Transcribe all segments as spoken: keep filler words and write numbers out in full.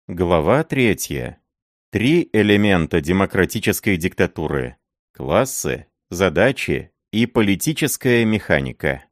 Глава третья. Три элемента демократической диктатуры: классы, задачи и политическая механика.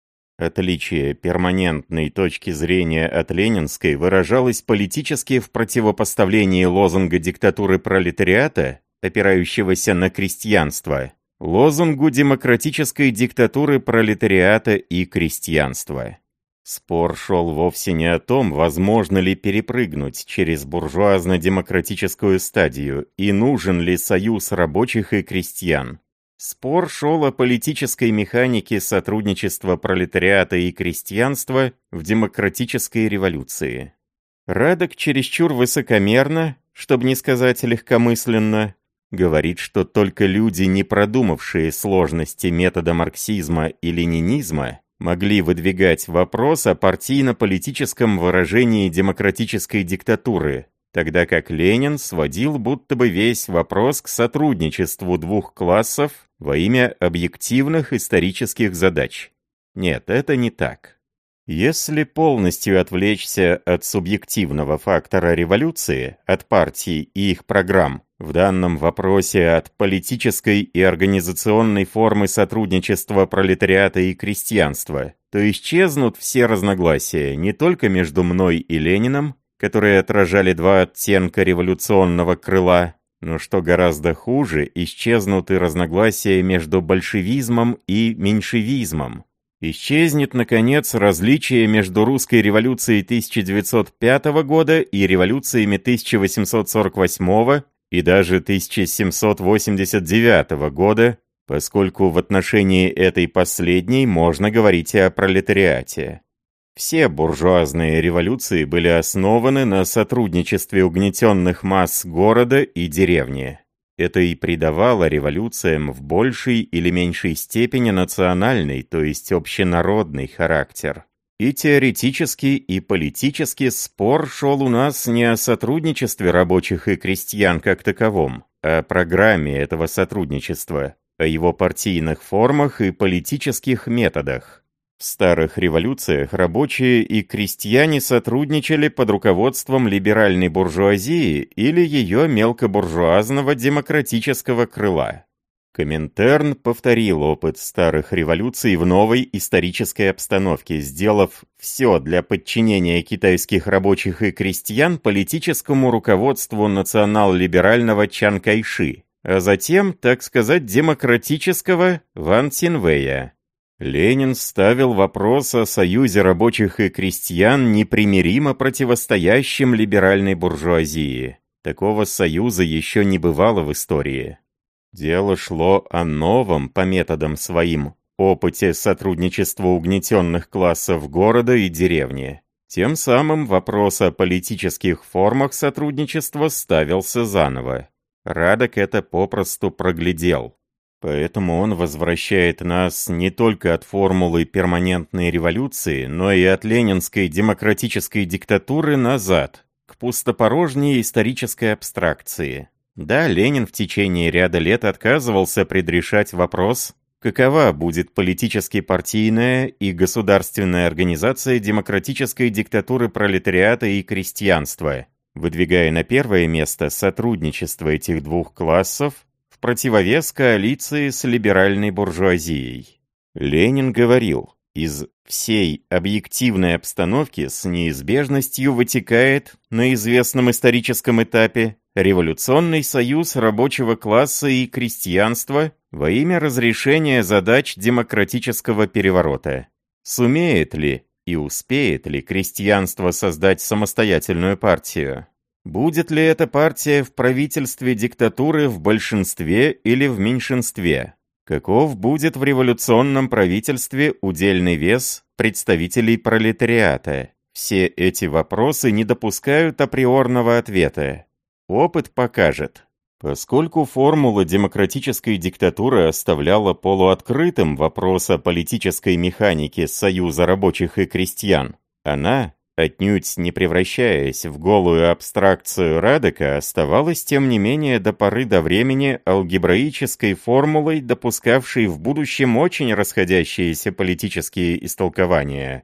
Отличие перманентной точки зрения от ленинской выражалось политически в противопоставлении лозунга диктатуры пролетариата, опирающегося на крестьянство, лозунгу демократической диктатуры пролетариата и крестьянства. Спор шел вовсе не о том, возможно ли перепрыгнуть через буржуазно-демократическую стадию и нужен ли союз рабочих и крестьян. Спор шел о политической механике сотрудничества пролетариата и крестьянства в демократической революции. Радек чересчур высокомерно, чтобы не сказать легкомысленно, говорит, что только люди, не продумавшие сложности метода марксизма и ленинизма, могли выдвигать вопрос о партийно-политическом выражении демократической диктатуры, тогда как Ленин сводил будто бы весь вопрос к сотрудничеству двух классов во имя объективных исторических задач. Нет, это не так. Если полностью отвлечься от субъективного фактора революции, от партий и их программ, в данном вопросе от политической и организационной формы сотрудничества пролетариата и крестьянства, то исчезнут все разногласия не только между мной и Лениным, которые отражали два оттенка революционного крыла, но, что гораздо хуже, исчезнут и разногласия между большевизмом и меньшевизмом. Исчезнет, наконец, различие между русской революцией тысяча девятьсот пятого года и революциями тысяча восемьсот сорок восьмого и даже тысяча семьсот восемьдесят девятого года, поскольку в отношении этой последней можно говорить и о пролетариате. Все буржуазные революции были основаны на сотрудничестве угнетенных масс города и деревни. Это и придавало революциям в большей или меньшей степени национальный, то есть общенародный характер. И теоретически, и политически спор шел у нас не о сотрудничестве рабочих и крестьян как таковом, а о программе этого сотрудничества, о его партийных формах и политических методах. В старых революциях рабочие и крестьяне сотрудничали под руководством либеральной буржуазии или ее мелкобуржуазного демократического крыла. Коминтерн повторил опыт старых революций в новой исторической обстановке, сделав все для подчинения китайских рабочих и крестьян политическому руководству национал-либерального Чан Кайши, а затем, так сказать, демократического Ван Цинвэя. Ленин ставил вопрос о союзе рабочих и крестьян, непримиримо противостоящим либеральной буржуазии. Такого союза еще не бывало в истории. Дело шло о новом, по методам своим, опыте сотрудничества угнетенных классов города и деревни. Тем самым вопрос о политических формах сотрудничества ставился заново. Радек это попросту проглядел. Поэтому он возвращает нас не только от формулы перманентной революции, но и от ленинской демократической диктатуры назад, к пустопорожней исторической абстракции. Да, Ленин в течение ряда лет отказывался предрешать вопрос, какова будет политически партийная и государственная организация демократической диктатуры пролетариата и крестьянства, выдвигая на первое место сотрудничество этих двух классов, в противовес коалиции с либеральной буржуазией. Ленин говорил, из всей объективной обстановки с неизбежностью вытекает на известном историческом этапе революционный союз рабочего класса и крестьянства во имя разрешения задач демократического переворота. Сумеет ли и успеет ли крестьянство создать самостоятельную партию? Будет ли эта партия в правительстве диктатуры в большинстве или в меньшинстве? Каков будет в революционном правительстве удельный вес представителей пролетариата? Все эти вопросы не допускают априорного ответа. Опыт покажет. Поскольку формула демократической диктатуры оставляла полуоткрытым вопрос о политической механике союза рабочих и крестьян, она, отнюдь не превращаясь в голую абстракцию Радека, оставалась тем не менее до поры до времени алгебраической формулой, допускавшей в будущем очень расходящиеся политические истолкования.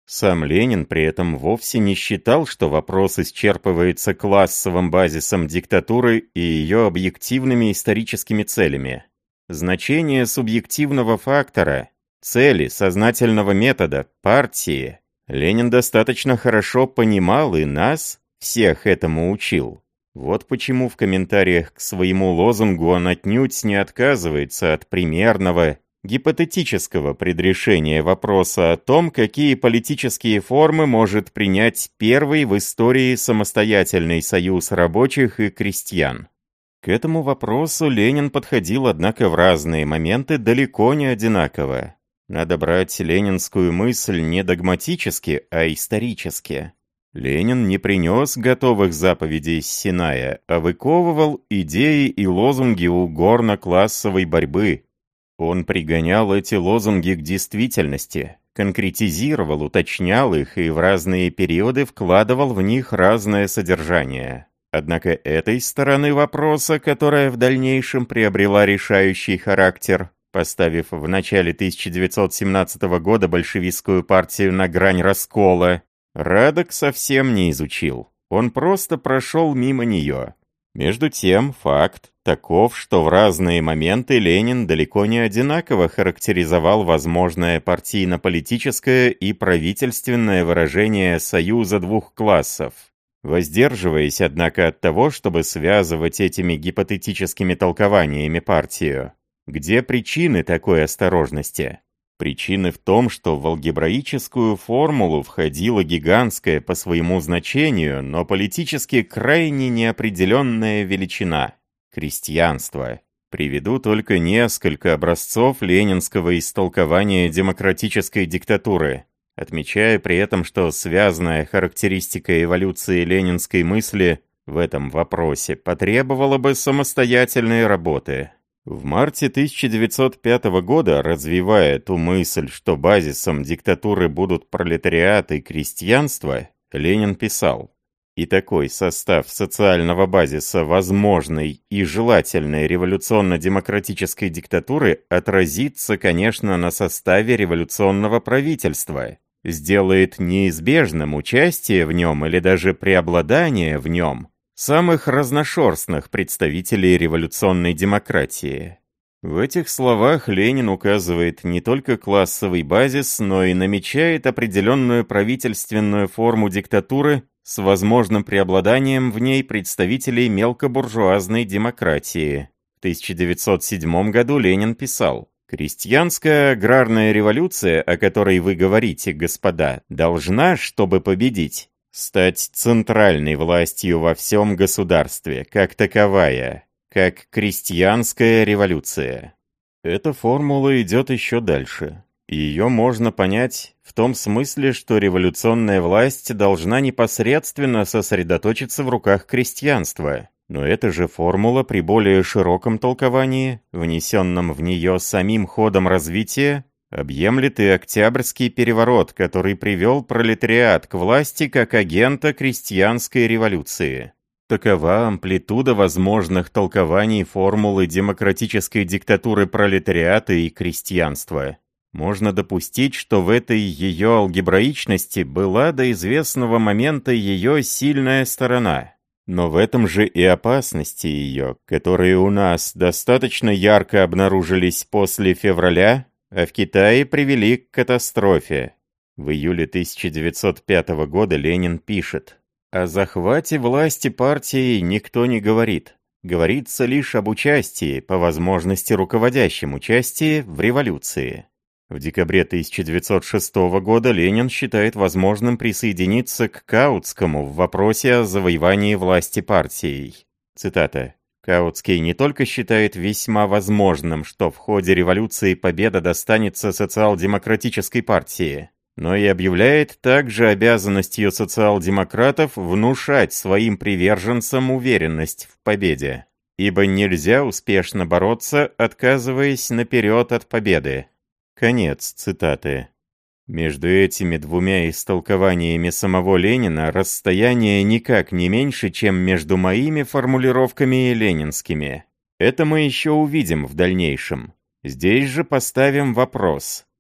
Сам Ленин при этом вовсе не считал, что вопрос исчерпывается классовым базисом диктатуры и ее объективными историческими целями. Значение субъективного фактора, цели, сознательного метода, партии Ленин достаточно хорошо понимал и нас, всех этому учил. Вот почему в комментариях к своему лозунгу он отнюдь не отказывается от примерного, гипотетического предрешения вопроса о том, какие политические формы может принять первый в истории самостоятельный союз рабочих и крестьян. К этому вопросу Ленин подходил, однако, в разные моменты далеко не одинаково. Надо брать ленинскую мысль не догматически, а исторически. Ленин не принес готовых заповедей с Синая, а выковывал идеи и лозунги угорно-классовой борьбы. Он пригонял эти лозунги к действительности, конкретизировал, уточнял их и в разные периоды вкладывал в них разное содержание. Однако этой стороны вопроса, которая в дальнейшем приобрела решающий характер, поставив в начале тысяча девятьсот семнадцатого года большевистскую партию на грань раскола, Радок совсем не изучил. Он просто прошел мимо нее. Между тем, факт таков, что в разные моменты Ленин далеко не одинаково характеризовал возможное партийно-политическое и правительственное выражение союза двух классов, воздерживаясь, однако, от того, чтобы связывать этими гипотетическими толкованиями партию. Где причины такой осторожности? Причины в том, что в алгебраическую формулу входила гигантская по своему значению, но политически крайне неопределенная величина – крестьянство. Приведу только несколько образцов ленинского истолкования демократической диктатуры, отмечая при этом, что связанная характеристика эволюции ленинской мысли в этом вопросе потребовала бы самостоятельной работы. В марте тысяча девятьсот пятого года, развивая ту мысль, что базисом диктатуры будут пролетариат и крестьянство, Ленин писал: «И такой состав социального базиса возможной и желательной революционно-демократической диктатуры отразится, конечно, на составе революционного правительства, сделает неизбежным участие в нем или даже преобладание в нем самых разношерстных представителей революционной демократии». В этих словах Ленин указывает не только классовый базис, но и намечает определенную правительственную форму диктатуры с возможным преобладанием в ней представителей мелкобуржуазной демократии. В тысяча девятьсот седьмом году Ленин писал: «Крестьянская аграрная революция, о которой вы говорите, господа, должна, чтобы победить, стать центральной властью во всем государстве, как таковая, как крестьянская революция». Эта формула идет еще дальше. Ее можно понять в том смысле, что революционная власть должна непосредственно сосредоточиться в руках крестьянства. Но эта же формула при более широком толковании, внесенном в нее самим ходом развития, объемлет и Октябрьский переворот, который привел пролетариат к власти как агента крестьянской революции. Такова амплитуда возможных толкований формулы демократической диктатуры пролетариата и крестьянства. Можно допустить, что в этой ее алгебраичности была до известного момента ее сильная сторона. Но в этом же и опасности ее, которые у нас достаточно ярко обнаружились после февраля, а в Китае привели к катастрофе. В июле тысяча девятьсот пятого года Ленин пишет: «О захвате власти партией никто не говорит. Говорится лишь об участии, по возможности руководящем участии, в революции». В декабре тысяча девятьсот шестого года Ленин считает возможным присоединиться к Каутскому в вопросе о завоевании власти партией. Цитата: «Каутский не только считает весьма возможным, что в ходе революции победа достанется социал-демократической партии, но и объявляет также обязанностью социал-демократов внушать своим приверженцам уверенность в победе. Ибо нельзя успешно бороться, отказываясь наперед от победы». Конец цитаты. Между этими двумя истолкованиями самого Ленина расстояние никак не меньше, чем между моими формулировками и ленинскими. Это мы еще увидим в дальнейшем. Здесь же поставим вопрос: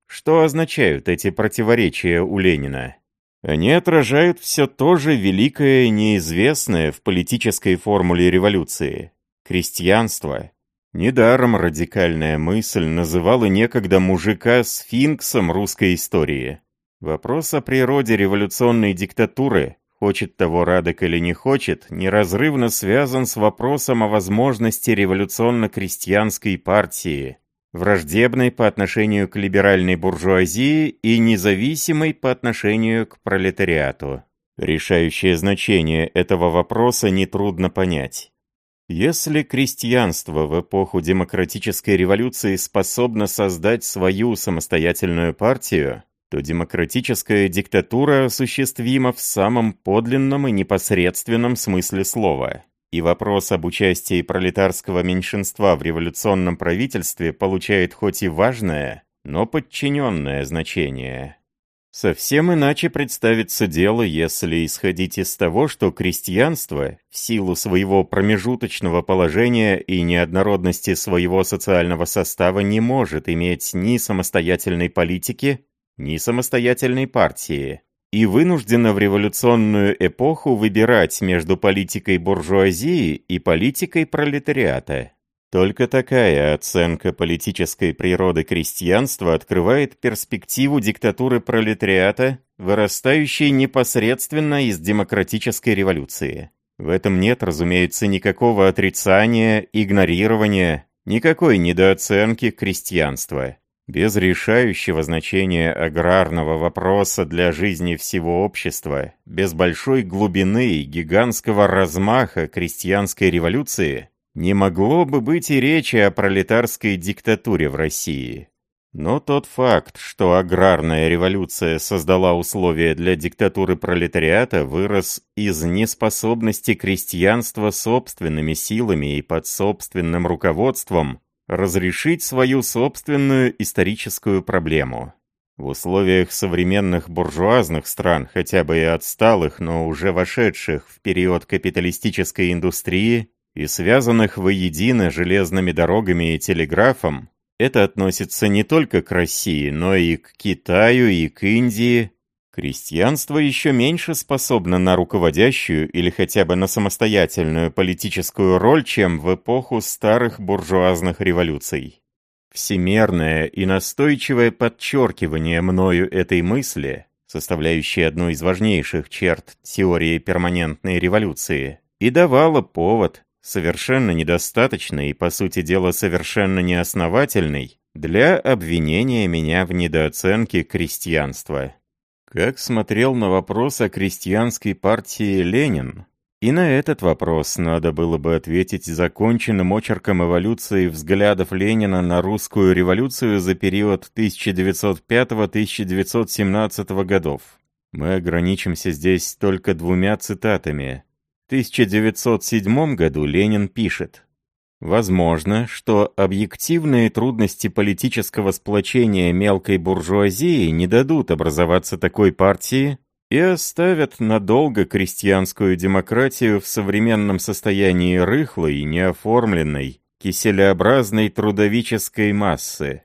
Что означают эти противоречия у Ленина? Они отражают все то же великое неизвестное в политической формуле революции – крестьянство. Недаром радикальная мысль называла некогда мужика сфинксом русской истории. Вопрос о природе революционной диктатуры, хочет того Радек или не хочет, неразрывно связан с вопросом о возможности революционно-крестьянской партии, враждебной по отношению к либеральной буржуазии и независимой по отношению к пролетариату. Решающее значение этого вопроса нетрудно понять. Если крестьянство в эпоху демократической революции способно создать свою самостоятельную партию, то демократическая диктатура осуществима в самом подлинном и непосредственном смысле слова. И вопрос об участии пролетарского меньшинства в революционном правительстве получает хоть и важное, но подчиненное значение. Совсем иначе представится дело, если исходить из того, что крестьянство, в силу своего промежуточного положения и неоднородности своего социального состава, не может иметь ни самостоятельной политики, ни самостоятельной партии, и вынуждена в революционную эпоху выбирать между политикой буржуазии и политикой пролетариата. Только такая оценка политической природы крестьянства открывает перспективу диктатуры пролетариата, вырастающей непосредственно из демократической революции. В этом нет, разумеется, никакого отрицания, игнорирования, никакой недооценки крестьянства. Без решающего значения аграрного вопроса для жизни всего общества, без большой глубины и гигантского размаха крестьянской революции, не могло бы быть и речи о пролетарской диктатуре в России. Но тот факт, что аграрная революция создала условия для диктатуры пролетариата, вырос из неспособности крестьянства собственными силами и под собственным руководством разрешить свою собственную историческую проблему. В условиях современных буржуазных стран, хотя бы и отсталых, но уже вошедших в период капиталистической индустрии и связанных воедино железными дорогами и телеграфом, это относится не только к России, но и к Китаю, и к Индии. Крестьянство еще меньше способно на руководящую или хотя бы на самостоятельную политическую роль, чем в эпоху старых буржуазных революций. Всемерное и настойчивое подчеркивание мною этой мысли, составляющей одну из важнейших черт теории перманентной революции, и давало повод, совершенно недостаточный и, по сути дела, совершенно неосновательный, для обвинения меня в недооценке крестьянства. Как смотрел на вопрос о крестьянской партии Ленин? И на этот вопрос надо было бы ответить законченным очерком эволюции взглядов Ленина на русскую революцию за период тысяча девятьсот пятого — тысяча девятьсот семнадцатого годов. Мы ограничимся здесь только двумя цитатами. В тысяча девятьсот седьмом году Ленин пишет: «Возможно, что объективные трудности политического сплочения мелкой буржуазии не дадут образоваться такой партии и оставят надолго крестьянскую демократию в современном состоянии рыхлой, неоформленной, киселеобразной трудовической массы».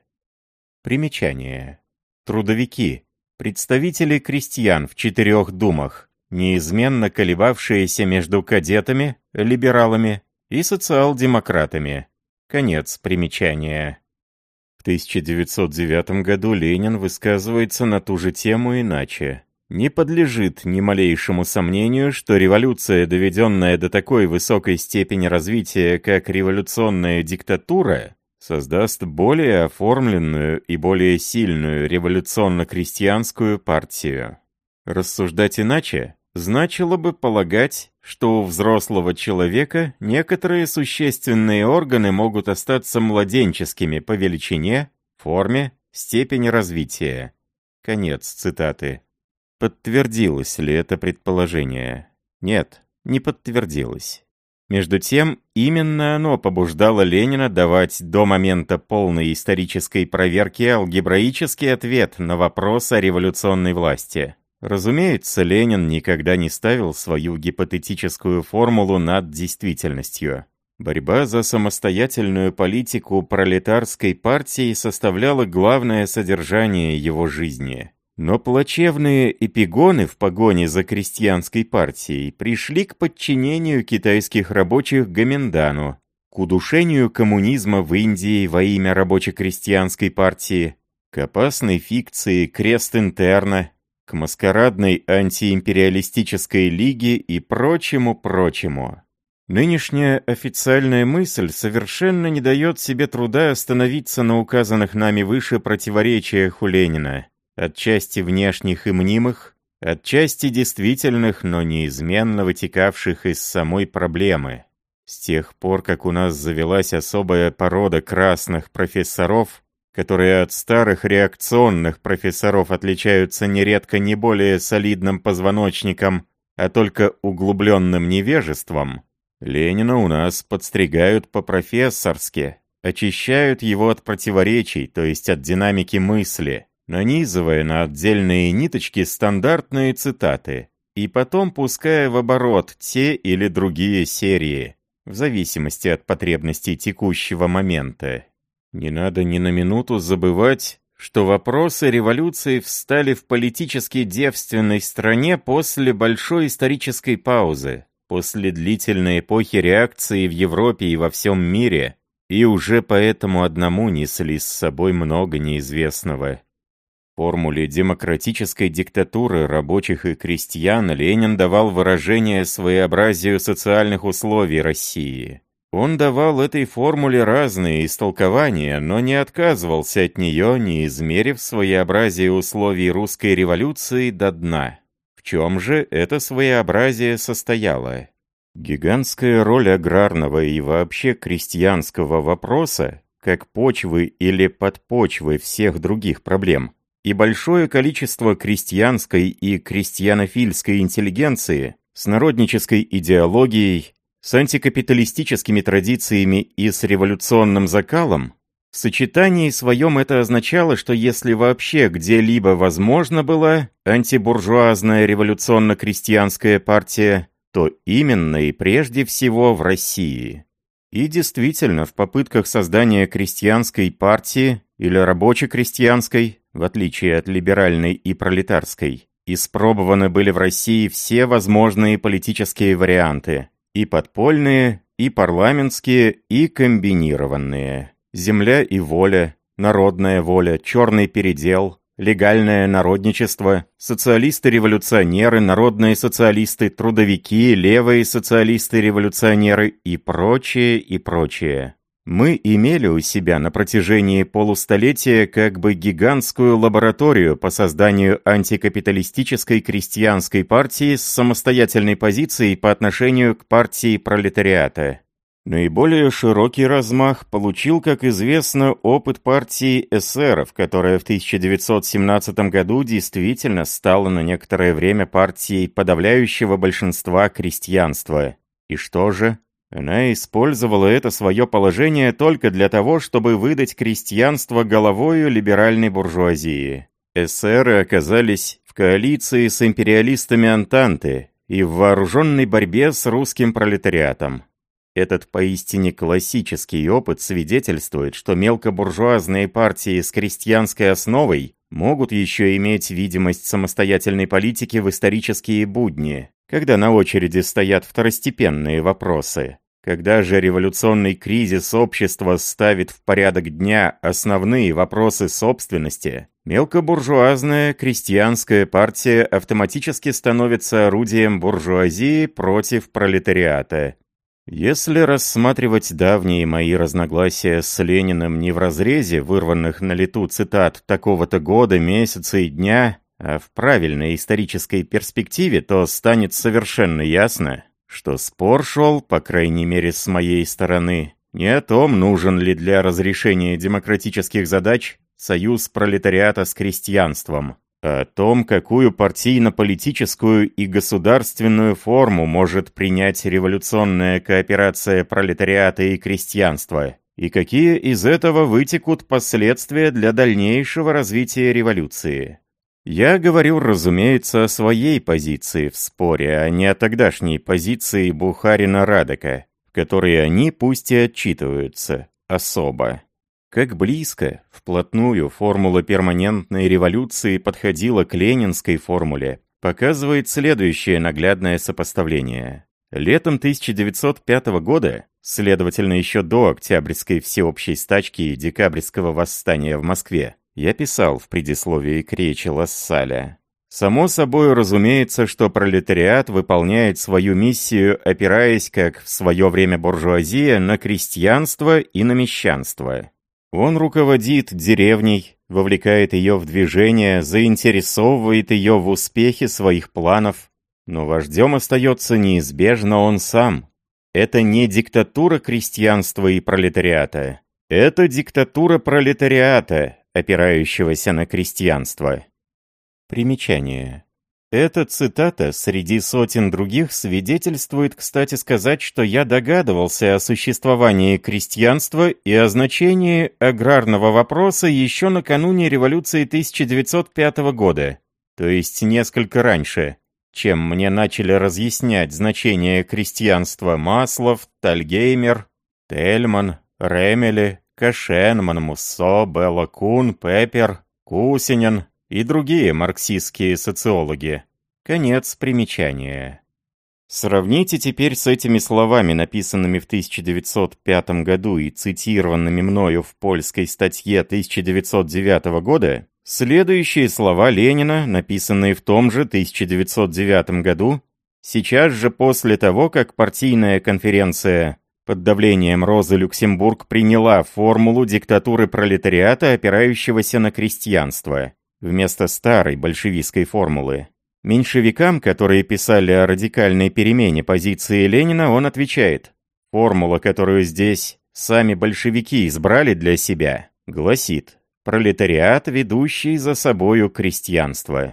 Примечание. Трудовики. Представители крестьян в четырех думах, неизменно колебавшиеся между кадетами, либералами и социал-демократами. Конец примечания. В тысяча девятьсот девятом году Ленин высказывается на ту же тему иначе. Не подлежит ни малейшему сомнению, что революция, доведенная до такой высокой степени развития, как революционная диктатура, создаст более оформленную и более сильную революционно-крестьянскую партию. Рассуждать иначе значило бы полагать, что у взрослого человека некоторые существенные органы могут остаться младенческими по величине, форме, степени развития. Конец цитаты. Подтвердилось ли это предположение? Нет, не подтвердилось. Между тем, именно оно побуждало Ленина давать до момента полной исторической проверки алгебраический ответ на вопрос о революционной власти. Разумеется, Ленин никогда не ставил свою гипотетическую формулу над действительностью. Борьба за самостоятельную политику пролетарской партии составляла главное содержание его жизни. Но плачевные эпигоны в погоне за крестьянской партией пришли к подчинению китайских рабочих Гоминдану, к удушению коммунизма в Индии во имя рабоче-крестьянской партии, к опасной фикции Крест-Интерна, к маскарадной антиимпериалистической лиге и прочему-прочему. Нынешняя официальная мысль совершенно не дает себе труда остановиться на указанных нами выше противоречиях у Ленина, отчасти внешних и мнимых, отчасти действительных, но неизменно вытекавших из самой проблемы. С тех пор, как у нас завелась особая порода красных профессоров, которые от старых реакционных профессоров отличаются нередко не более солидным позвоночником, а только углубленным невежеством, Ленина у нас подстригают по-профессорски, очищают его от противоречий, то есть от динамики мысли, нанизывая на отдельные ниточки стандартные цитаты, и потом пуская в оборот те или другие серии, в зависимости от потребностей текущего момента. Не надо ни на минуту забывать, что вопросы революции встали в политически девственной стране после большой исторической паузы, после длительной эпохи реакции в Европе и во всем мире, и уже поэтому одному несли с собой много неизвестного. В формуле демократической диктатуры рабочих и крестьян Ленин давал выражение своеобразию социальных условий России. Он давал этой формуле разные истолкования, но не отказывался от нее, не измерив своеобразие условий русской революции до дна. В чем же это своеобразие состояло? Гигантская роль аграрного и вообще крестьянского вопроса, как почвы или подпочвы всех других проблем, и большое количество крестьянской и крестьянофильской интеллигенции с народнической идеологией, с антикапиталистическими традициями и с революционным закалом, в сочетании своем это означало, что если вообще где-либо возможно была антибуржуазная революционно-крестьянская партия, то именно и прежде всего в России. И действительно, в попытках создания крестьянской партии или рабоче-крестьянской, в отличие от либеральной и пролетарской, испробованы были в России все возможные политические варианты, и подпольные, и парламентские, и комбинированные. Земля и воля, народная воля, черный передел, легальное народничество, социалисты-революционеры, народные социалисты, трудовики, левые социалисты-революционеры и прочее, и прочее. Мы имели у себя на протяжении полустолетия как бы гигантскую лабораторию по созданию антикапиталистической крестьянской партии с самостоятельной позицией по отношению к партии пролетариата. Наиболее широкий размах получил, как известно, опыт партии эсеров, которая в тысяча девятьсот семнадцатом году действительно стала на некоторое время партией подавляющего большинства крестьянства. И что же? Она использовала это свое положение только для того, чтобы выдать крестьянство головою либеральной буржуазии. Эсеры оказались в коалиции с империалистами Антанты и в вооруженной борьбе с русским пролетариатом. Этот поистине классический опыт свидетельствует, что мелкобуржуазные партии с крестьянской основой могут еще иметь видимость самостоятельной политики в исторические будни, когда на очереди стоят второстепенные вопросы. Когда же революционный кризис общества ставит в порядок дня основные вопросы собственности, мелкобуржуазная крестьянская партия автоматически становится орудием буржуазии против пролетариата. Если рассматривать давние мои разногласия с Лениным не в разрезе вырванных на лету цитат такого-то года, месяца и дня, а в правильной исторической перспективе, то станет совершенно ясно, что спор шел, по крайней мере с моей стороны, не о том, нужен ли для разрешения демократических задач союз пролетариата с крестьянством, а о том, какую партийно-политическую и государственную форму может принять революционная кооперация пролетариата и крестьянства, и какие из этого вытекут последствия для дальнейшего развития революции. Я говорю, разумеется, о своей позиции в споре, а не о тогдашней позиции Бухарина-Радека, в которой они пусть и отчитываются особо. Как близко, вплотную, формула перманентной революции подходила к ленинской формуле, показывает следующее наглядное сопоставление. Летом тысяча девятьсот пятого года, следовательно, еще до Октябрьской всеобщей стачки и Декабрьского восстания в Москве, я писал в предисловии к речи Лассаля: «Само собой разумеется, что пролетариат выполняет свою миссию, опираясь, как в свое время буржуазия, на крестьянство и на мещанство. Он руководит деревней, вовлекает ее в движение, заинтересовывает ее в успехе своих планов. Но вождем остается неизбежно он сам. Это не диктатура крестьянства и пролетариата. Это диктатура пролетариата, опирающегося на крестьянство». Примечание. Эта цитата среди сотен других свидетельствует, кстати сказать, что я догадывался о существовании крестьянства и о значении аграрного вопроса еще накануне революции тысяча девятьсот пятого года, то есть несколько раньше, чем мне начали разъяснять значение крестьянства Маслов, Тальгеймер, Тельман, Ремели, Кашенман, Муссо, Белла Кун, Пеппер, Кусинин и другие марксистские социологи. Конец примечания. Сравните теперь с этими словами, написанными в тысяча девятьсот пятом году и цитированными мною в польской статье тысяча девятьсот девятого года, следующие слова Ленина, написанные в том же тысяча девятьсот девятом году, сейчас же после того, как партийная конференция под давлением Розы Люксембург приняла формулу диктатуры пролетариата, опирающегося на крестьянство, вместо старой большевистской формулы. Меньшевикам, которые писали о радикальной перемене позиции Ленина, он отвечает: формула, которую здесь сами большевики избрали для себя, гласит: пролетариат, ведущий за собою крестьянство.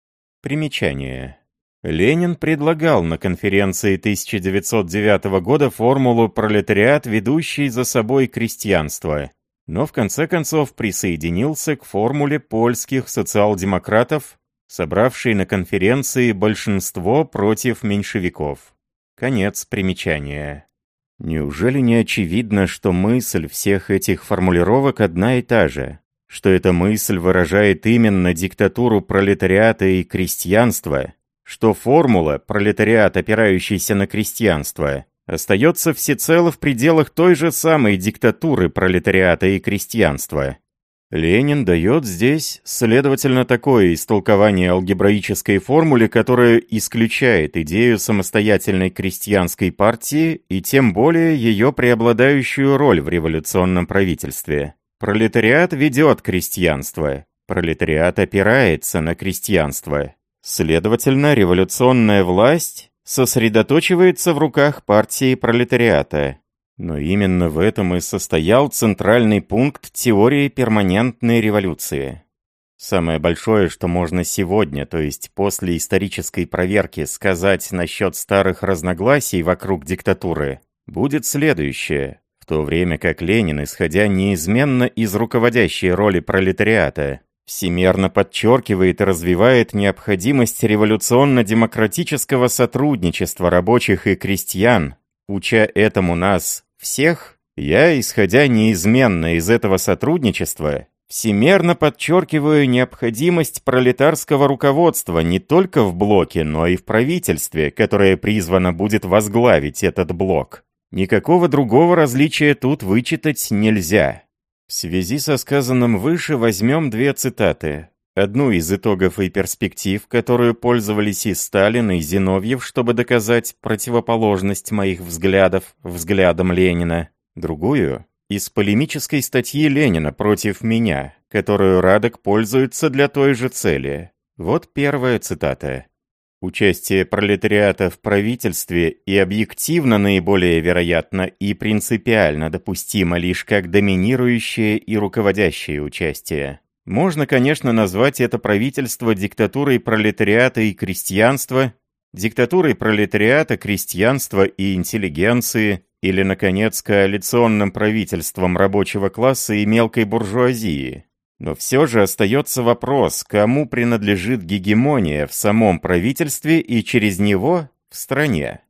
Примечание. Ленин предлагал на конференции тысяча девятьсот девятого года формулу «пролетариат, ведущий за собой крестьянство», но в конце концов присоединился к формуле польских социал-демократов, собравшей на конференции большинство против меньшевиков. Конец примечания. Неужели не очевидно, что мысль всех этих формулировок одна и та же? Что эта мысль выражает именно диктатуру пролетариата и крестьянства? Что формула «пролетариат, опирающийся на крестьянство» остается всецело в пределах той же самой диктатуры пролетариата и крестьянства? Ленин дает здесь, следовательно, такое истолкование алгебраической формуле, которое исключает идею самостоятельной крестьянской партии и тем более ее преобладающую роль в революционном правительстве. Пролетариат ведет крестьянство, пролетариат опирается на крестьянство. Следовательно, революционная власть сосредоточивается в руках партии пролетариата. Но именно в этом и состоял центральный пункт теории перманентной революции. Самое большое, что можно сегодня, то есть после исторической проверки, сказать насчет старых разногласий вокруг диктатуры, будет следующее. В то время как Ленин, исходя неизменно из руководящей роли пролетариата, всемерно подчеркивает и развивает необходимость революционно-демократического сотрудничества рабочих и крестьян, уча этому нас всех, я, исходя неизменно из этого сотрудничества, всемерно подчеркиваю необходимость пролетарского руководства не только в блоке, но и в правительстве, которое призвано будет возглавить этот блок. Никакого другого различия тут вычитать нельзя. В связи со сказанным выше возьмем две цитаты. Одну из итогов и перспектив, которую пользовались и Сталин, и Зиновьев, чтобы доказать противоположность моих взглядов взглядам Ленина. Другую — из полемической статьи Ленина против меня, которую Радек пользуется для той же цели. Вот первая цитата. Участие пролетариата в правительстве и объективно наиболее вероятно и принципиально допустимо лишь как доминирующее и руководящее участие. Можно, конечно, назвать это правительство диктатурой пролетариата и крестьянства, диктатурой пролетариата, крестьянства и интеллигенции, или, наконец, коалиционным правительством рабочего класса и мелкой буржуазии. Но все же остается вопрос, кому принадлежит гегемония в самом правительстве и через него в стране.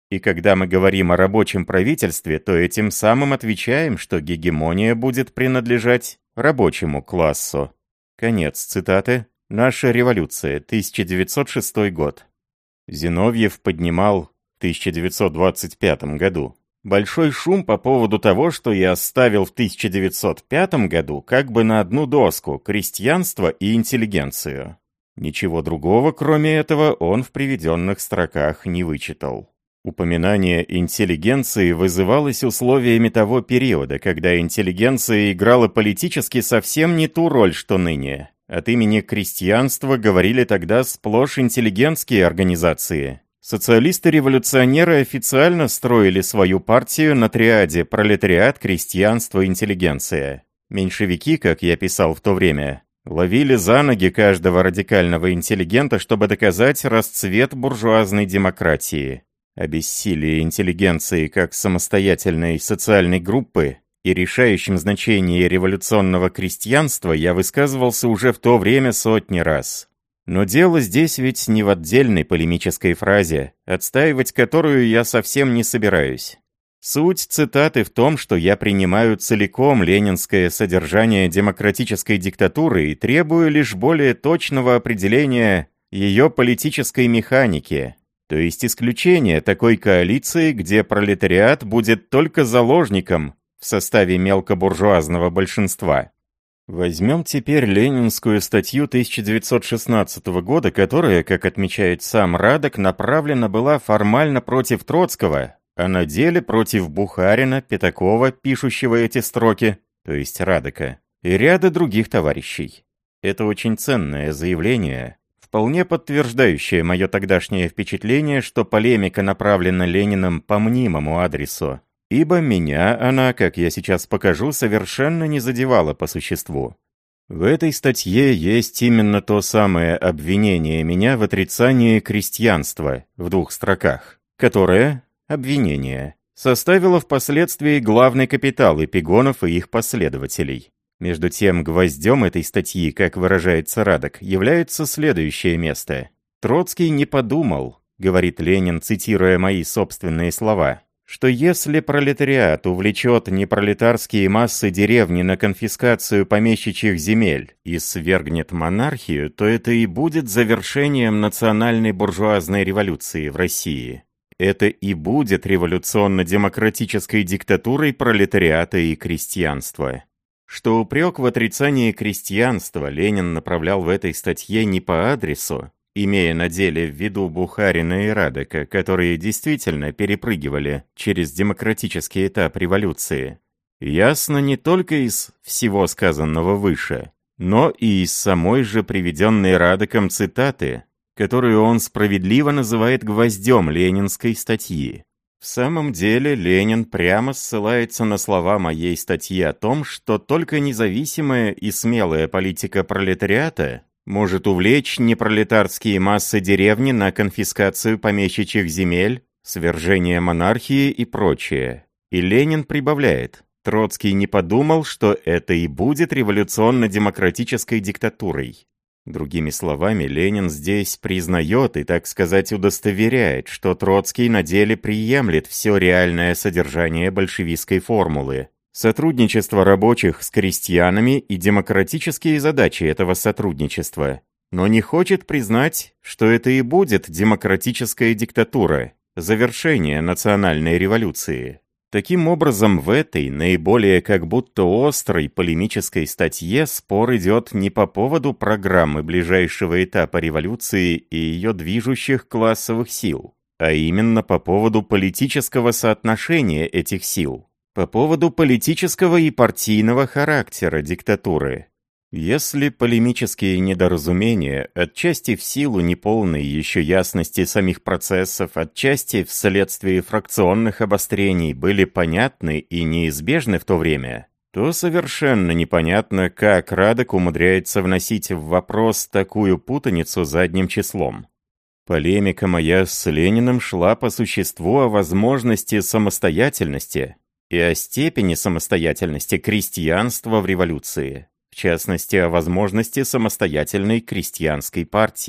И когда мы говорим о рабочем правительстве, то этим самым отвечаем, что гегемония будет принадлежать рабочему классу. Конец цитаты. Наша революция, тысяча девятьсот шестой год. Зиновьев поднимал в тысяча девятьсот двадцать пятом году большой шум по поводу того, что я оставил в тысяча девятьсот пятом году как бы на одну доску крестьянство и интеллигенцию. Ничего другого, кроме этого, он в приведенных строках не вычитал. Упоминание интеллигенции вызывалось условиями того периода, когда интеллигенция играла политически совсем не ту роль, что ныне. От имени крестьянства говорили тогда сплошь интеллигентские организации. Социалисты-революционеры официально строили свою партию на триаде пролетариат, крестьянство, интеллигенция. Меньшевики, как я писал в то время, ловили за ноги каждого радикального интеллигента, чтобы доказать расцвет буржуазной демократии. О бессилии интеллигенции как самостоятельной социальной группы и решающем значении революционного крестьянства я высказывался уже в то время сотни раз. Но дело здесь ведь не в отдельной полемической фразе, отстаивать которую я совсем не собираюсь. Суть цитаты в том, что я принимаю целиком ленинское содержание демократической диктатуры и требую лишь более точного определения ее политической механики, то есть исключения такой коалиции, где пролетариат будет только заложником в составе мелкобуржуазного большинства. Возьмем теперь ленинскую статью тысяча девятьсот шестнадцатого года, которая, как отмечает сам Радек, направлена была формально против Троцкого, а на деле против Бухарина, Пятакова, пишущего эти строки, то есть Радека, и ряда других товарищей. Это очень ценное заявление, вполне подтверждающее мое тогдашнее впечатление, что полемика направлена Лениным по мнимому адресу, ибо меня она, как я сейчас покажу, совершенно не задевала по существу. В этой статье есть именно то самое обвинение меня в отрицании крестьянства в двух строках, которое, обвинение, составило впоследствии главный капитал эпигонов и их последователей. Между тем, гвоздем этой статьи, как выражается Радек, является следующее место. «Троцкий не подумал, — говорит Ленин, цитируя мои собственные слова, — что если пролетариат увлечет непролетарские массы деревни на конфискацию помещичьих земель и свергнет монархию, то это и будет завершением национальной буржуазной революции в России. Это и будет революционно-демократической диктатурой пролетариата и крестьянства». Что упрек в отрицании крестьянства Ленин направлял в этой статье не по адресу, имея на деле в виду Бухарина и Радека, которые действительно перепрыгивали через демократический этап революции, ясно не только из всего сказанного выше, но и из самой же приведенной Радеком цитаты, которую он справедливо называет гвоздем ленинской статьи. В самом деле Ленин прямо ссылается на слова моей статьи о том, что только независимая и смелая политика пролетариата может увлечь непролетарские массы деревни на конфискацию помещичьих земель, свержение монархии и прочее. И Ленин прибавляет: Троцкий не подумал, что это и будет революционно-демократической диктатурой. Другими словами, Ленин здесь признает и, так сказать, удостоверяет, что Троцкий на деле приемлет все реальное содержание большевистской формулы, сотрудничество рабочих с крестьянами и демократические задачи этого сотрудничества, но не хочет признать, что это и будет демократическая диктатура, завершение национальной революции. Таким образом, в этой, наиболее как будто острой полемической статье спор идет не по поводу программы ближайшего этапа революции и ее движущих классовых сил, а именно по поводу политического соотношения этих сил, по поводу политического и партийного характера диктатуры. Если полемические недоразумения, отчасти в силу неполной еще ясности самих процессов, отчасти вследствие фракционных обострений, были понятны и неизбежны в то время, то совершенно непонятно, как Радек умудряется вносить в вопрос такую путаницу задним числом. Полемика моя с Лениным шла по существу о возможности самостоятельности и о степени самостоятельности крестьянства в революции. В частности, о возможности самостоятельной крестьянской партии.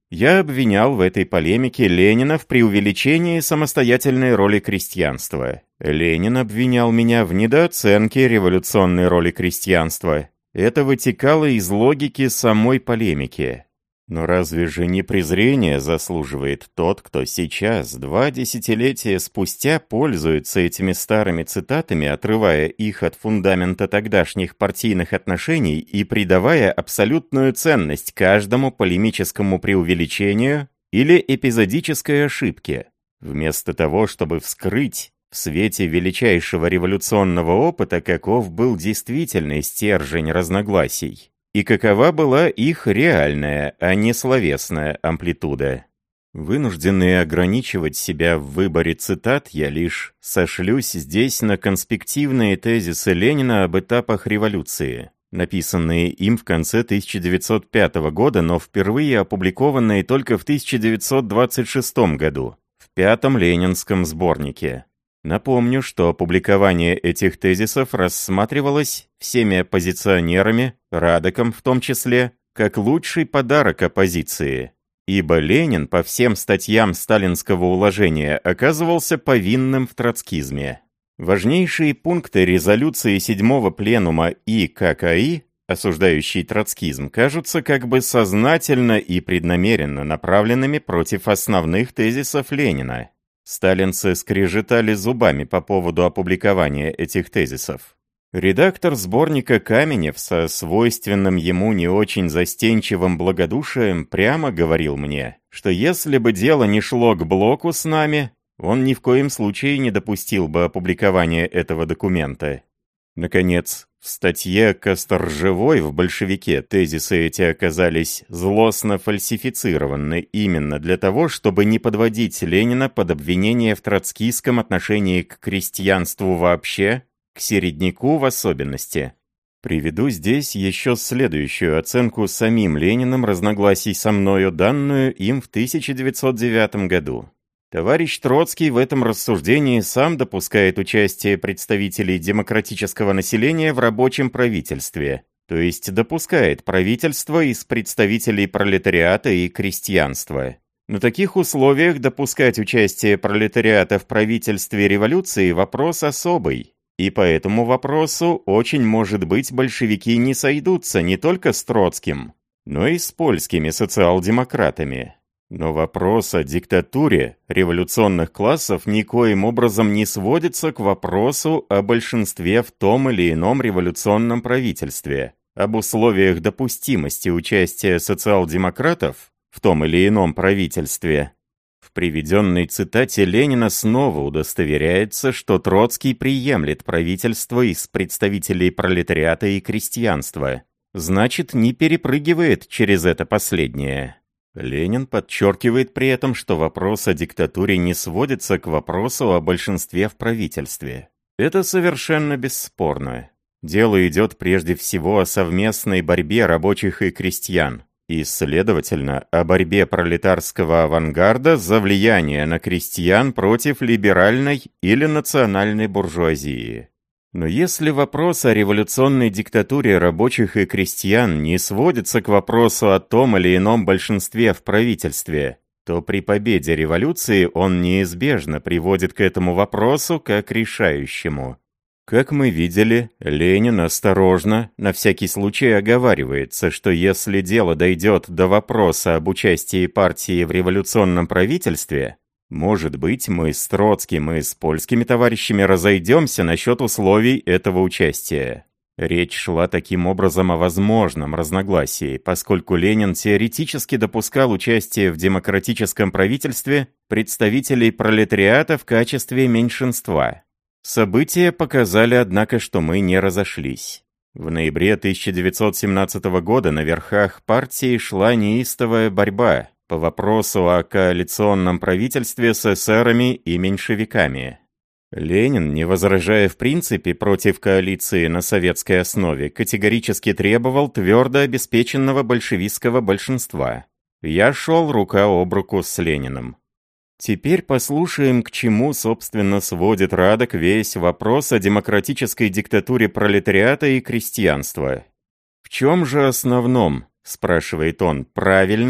Я обвинял в этой полемике Ленина в преувеличении самостоятельной роли крестьянства. Ленин обвинял меня в недооценке революционной роли крестьянства. Это вытекало из логики самой полемики. Но разве же не презрение заслуживает тот, кто сейчас, два десятилетия спустя, пользуется этими старыми цитатами, отрывая их от фундамента тогдашних партийных отношений и придавая абсолютную ценность каждому полемическому преувеличению или эпизодической ошибке, вместо того, чтобы вскрыть в свете величайшего революционного опыта, каков был действительный стержень разногласий? И какова была их реальная, а не словесная амплитуда. Вынужденный ограничивать себя в выборе цитат, я лишь сошлюсь здесь на конспективные тезисы Ленина об этапах революции, написанные им в конце тысяча девятьсот пятого года, но впервые опубликованные только в тысяча девятьсот двадцать шестом году, в пятом ленинском сборнике. Напомню, что опубликование этих тезисов рассматривалось всеми оппозиционерами, Радеком в том числе, как лучший подарок оппозиции, ибо Ленин по всем статьям сталинского уложения оказывался повинным в троцкизме. Важнейшие пункты резолюции седьмого пленума И К К И, осуждающие троцкизм, кажутся как бы сознательно и преднамеренно направленными против основных тезисов Ленина. Сталинцы скрежетали зубами по поводу опубликования этих тезисов. Редактор сборника Каменев со свойственным ему не очень застенчивым благодушием прямо говорил мне, что если бы дело не шло к блоку с нами, он ни в коем случае не допустил бы опубликования этого документа. Наконец, в статье Косторжевой в «Большевике» тезисы эти оказались злостно фальсифицированы именно для того, чтобы не подводить Ленина под обвинение в троцкистском отношении к крестьянству вообще, к середняку в особенности. Приведу здесь еще следующую оценку самим Лениным разногласий со мною, данную им в тысяча девятьсот девятом году. Товарищ Троцкий в этом рассуждении сам допускает участие представителей демократического населения в рабочем правительстве, то есть допускает правительство из представителей пролетариата и крестьянства. На таких условиях допускать участие пролетариата в правительстве революции вопрос особый, и по этому вопросу очень может быть большевики не сойдутся не только с Троцким, но и с польскими социал-демократами. Но вопрос о диктатуре революционных классов никоим образом не сводится к вопросу о большинстве в том или ином революционном правительстве, об условиях допустимости участия социал-демократов в том или ином правительстве. В приведенной цитате Ленина снова удостоверяется, что Троцкий приемлет правительство из представителей пролетариата и крестьянства, значит, не перепрыгивает через это последнее. Ленин подчеркивает при этом, что вопрос о диктатуре не сводится к вопросу о большинстве в правительстве. Это совершенно бесспорно. Дело идет прежде всего о совместной борьбе рабочих и крестьян, и, следовательно, о борьбе пролетарского авангарда за влияние на крестьян против либеральной или национальной буржуазии. Но если вопрос о революционной диктатуре рабочих и крестьян не сводится к вопросу о том или ином большинстве в правительстве, то при победе революции он неизбежно приводит к этому вопросу как решающему. Как мы видели, Ленин осторожно, на всякий случай оговаривается, что если дело дойдет до вопроса об участии партии в революционном правительстве, может быть, мы с Троцким и с польскими товарищами разойдемся насчет условий этого участия. Речь шла таким образом о возможном разногласии, поскольку Ленин теоретически допускал участие в демократическом правительстве представителей пролетариата в качестве меньшинства. События показали, однако, что мы не разошлись. В ноябре тысяча девятьсот семнадцатого года на верхах партии шла неистовая борьба по вопросу о коалиционном правительстве с эсерами и меньшевиками. Ленин, не возражая в принципе против коалиции на советской основе, категорически требовал твердо обеспеченного большевистского большинства. Я шел рука об руку с Лениным. Теперь послушаем, к чему, собственно, сводит Радек весь вопрос о демократической диктатуре пролетариата и крестьянства. В чем же основном, спрашивает он, правильной,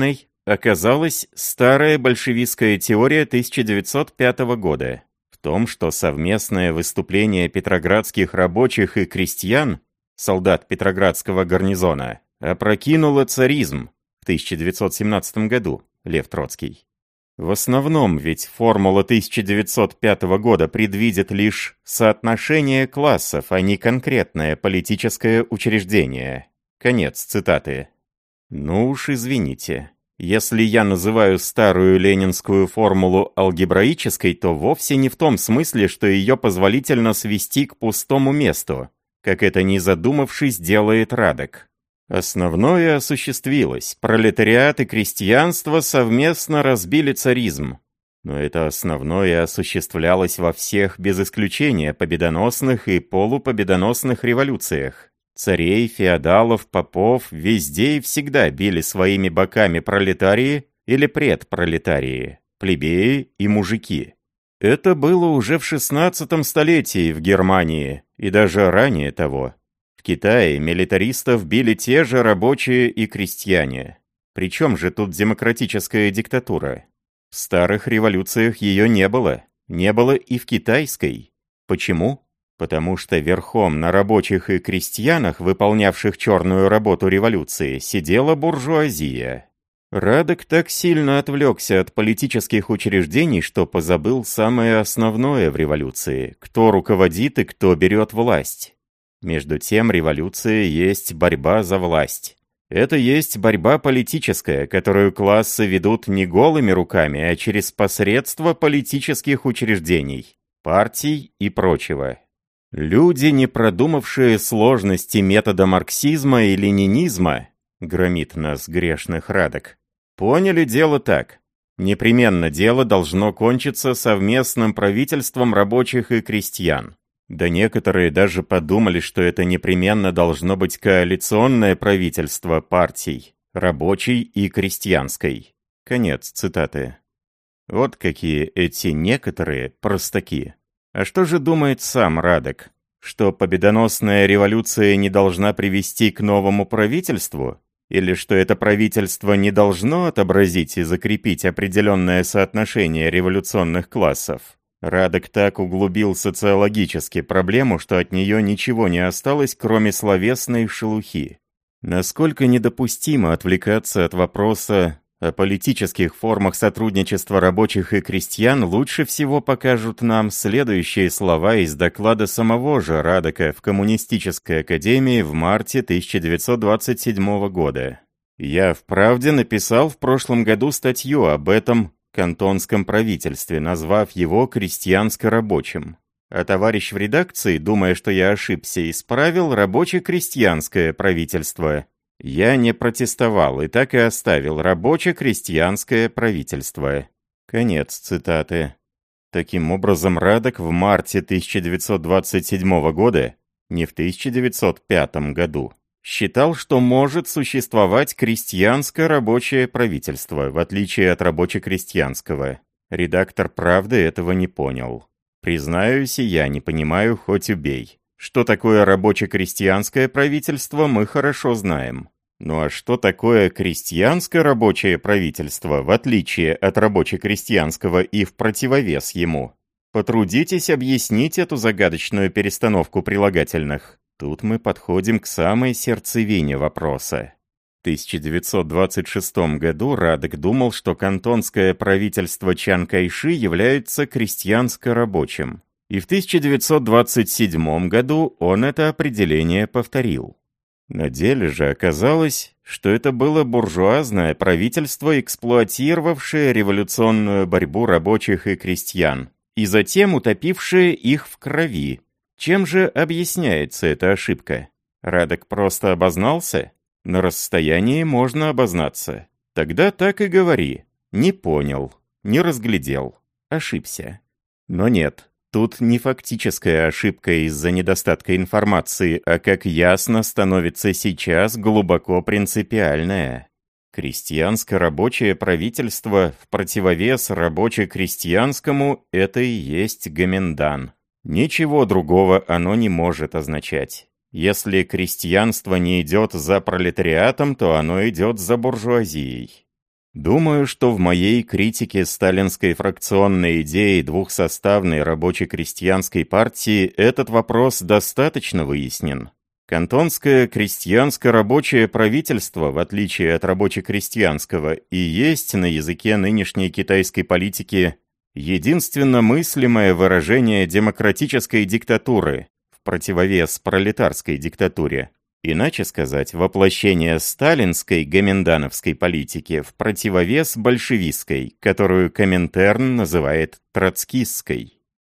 оказалась старая большевистская теория тысяча девятьсот пятого года в том, что совместное выступление петроградских рабочих и крестьян, солдат Петроградского гарнизона, опрокинуло царизм в тысяча девятьсот семнадцатом году, Лев Троцкий. В основном ведь формула тысяча девятьсот пятого года предвидит лишь соотношение классов, а не конкретное политическое учреждение. Конец цитаты. Ну уж извините. Если я называю старую ленинскую формулу алгебраической, то вовсе не в том смысле, что ее позволительно свести к пустому месту, как это, не задумавшись, делает Радек. Основное осуществилось. Пролетариат и крестьянство совместно разбили царизм. Но это основное осуществлялось во всех без исключения победоносных и полупобедоносных революциях. Царей, феодалов, попов везде и всегда били своими боками пролетарии или предпролетарии, плебеи и мужики. Это было уже в шестнадцатом столетии в Германии и даже ранее того. В Китае милитаристов били те же рабочие и крестьяне. Причем же тут демократическая диктатура? В старых революциях ее не было. Не было и в китайской. Почему? Потому что верхом на рабочих и крестьянах, выполнявших черную работу революции, сидела буржуазия. Радек так сильно отвлекся от политических учреждений, что позабыл самое основное в революции – кто руководит и кто берет власть. Между тем, революция есть борьба за власть. Это есть борьба политическая, которую классы ведут не голыми руками, а через посредство политических учреждений, партий и прочего. Люди, не продумавшие сложности метода марксизма и ленинизма, громит нас грешных Радек, поняли дело так. Непременно дело должно кончиться совместным правительством рабочих и крестьян. Да некоторые даже подумали, что это непременно должно быть коалиционное правительство партий, рабочей и крестьянской. Конец цитаты. Вот какие эти некоторые простаки. А что же думает сам Радек? Что победоносная революция не должна привести к новому правительству? Или что это правительство не должно отобразить и закрепить определенное соотношение революционных классов? Радек так углубил социологически проблему, что от нее ничего не осталось, кроме словесной шелухи. Насколько недопустимо отвлекаться от вопроса о политических формах сотрудничества рабочих и крестьян, лучше всего покажут нам следующие слова из доклада самого же Радека в Коммунистической академии в марте тысяча девятьсот двадцать седьмого года. «Я вправде написал в прошлом году статью об этом кантонском правительстве, назвав его крестьянско-рабочим. А товарищ в редакции, думая, что я ошибся, исправил рабоче-крестьянское правительство. Я не протестовал и так и оставил рабоче-крестьянское правительство». Конец цитаты. Таким образом, Радек в марте тысяча девятьсот двадцать седьмого года, не в тысяча девятьсот пятом году, считал, что может существовать крестьянско-рабочее правительство, в отличие от рабоче-крестьянского. Редактор «Правды» этого не понял. Признаюсь, и я не понимаю, хоть убей. Что такое рабоче-крестьянское правительство, мы хорошо знаем. Ну а что такое крестьянско-рабочее правительство, в отличие от рабоче-крестьянского и в противовес ему? Потрудитесь объяснить эту загадочную перестановку прилагательных. Тут мы подходим к самой сердцевине вопроса. В тысяча девятьсот двадцать шестом году Радек думал, что кантонское правительство Чан Кайши является крестьянско-рабочим. И в тысяча девятьсот двадцать седьмом году он это определение повторил. На деле же оказалось, что это было буржуазное правительство, эксплуатировавшее революционную борьбу рабочих и крестьян, и затем утопившее их в крови. Чем же объясняется эта ошибка? Радек просто обознался? На расстоянии можно обознаться. Тогда так и говори. Не понял, не разглядел, ошибся. Но нет, тут не фактическая ошибка из-за недостатка информации, а как ясно становится сейчас, глубоко принципиальная. Крестьянско-рабочее правительство в противовес рабоче-крестьянскому – это и есть Гоминдан. Ничего другого оно не может означать. Если крестьянство не идет за пролетариатом, то оно идет за буржуазией. Думаю, что в моей критике сталинской фракционной идеи двухсоставной рабоче-крестьянской партии этот вопрос достаточно выяснен. Кантонское крестьянско-рабочее правительство, в отличие от рабоче-крестьянского, и есть на языке нынешней китайской политики единственно мыслимое выражение демократической диктатуры в противовес пролетарской диктатуре. Иначе сказать, воплощение сталинской гоминдановской политики в противовес большевистской, которую Коминтерн называет троцкистской.